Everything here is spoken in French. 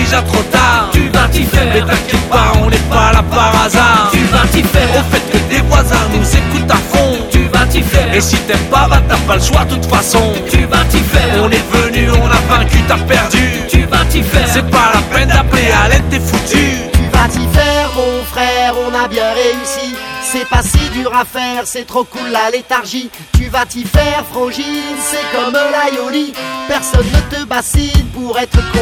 déjà trop tard. Tu vas t'y faire. Mais t'inquiète pas, on n'est pas là par hasard. Tu vas t'y faire. Au fait que des voisins nous écoutent à fond. Tu vas t'y faire. Et si t'aimes pas, bah t'as pas le choix de toute façon. Tu vas t'y faire. On est venu, on a vaincu, t'as perdu. Tu vas t'y faire. C'est pas la peine d'appeler à l'aide, t'es foutu. Tu vas t'y faire mon frère, on a bien réussi. C'est pas si dur à faire, c'est trop cool la léthargie. Tu vas t'y faire frangine, c'est comme la Yoli. Personne ne te bassine pour être con.